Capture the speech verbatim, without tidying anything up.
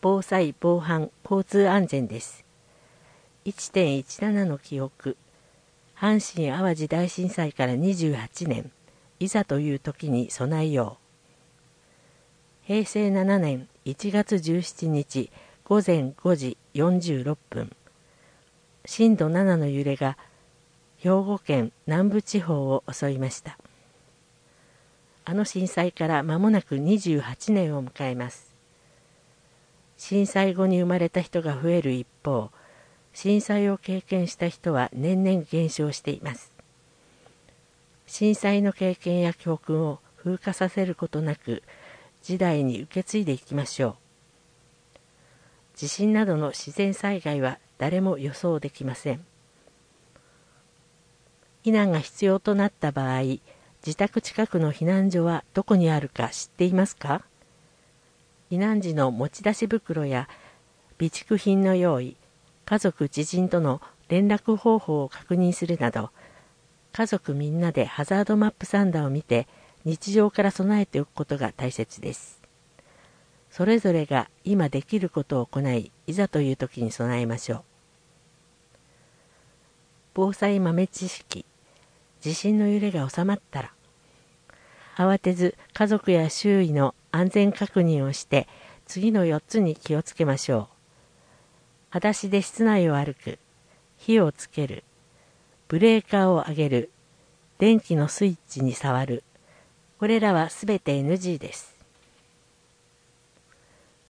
防災・防犯・交通安全です。いってんいちなな の記憶。阪神・淡路大震災からにじゅうはちねん、いざという時に備えよう。へいせいななねんいちがつじゅうしちにちごぜんごじよんじゅうろっぷん、しんどななの揺れが兵庫県南部地方を襲いました。あの震災から間もなくにじゅうはちねんを迎えます。震災後に生まれた人が増える一方、震災を経験した人は年々減少しています。震災の経験や教訓を風化させることなく、時代に受け継いでいきましょう。地震などの自然災害は誰も予想できません。避難が必要となった場合、自宅近くの避難所はどこにあるか知っていますか？避難時の持ち出し袋や備蓄品の用意、家族知人との連絡方法を確認するなど、家族みんなでハザードマップサンダーを見て日常から備えておくことが大切です。それぞれが今できることを行い、いざという時に備えましょう。防災豆知識。地震の揺れが収まったら、慌てず家族や周囲の安全確認をして次のよっつに気をつけましょう。裸足で室内を歩く、火をつける、ブレーカーを上げる、電気のスイッチに触る、これらはすべて エヌジー です。